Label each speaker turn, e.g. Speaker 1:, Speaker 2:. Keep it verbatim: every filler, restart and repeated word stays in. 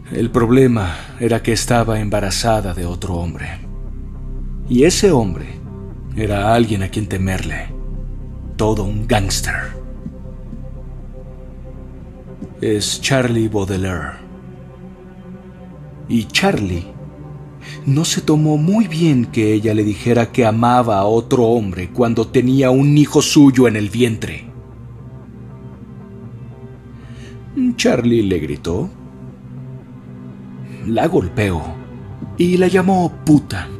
Speaker 1: El problema era que estaba embarazada de otro hombre. Y ese hombre era alguien a quien temerle. Todo un gángster. Es Charlie Baudelaire. Y Charlie no se tomó muy bien que ella le dijera que amaba a otro hombre cuando tenía un hijo suyo en el vientre. Charlie le gritó, la golpeó y la llamó puta.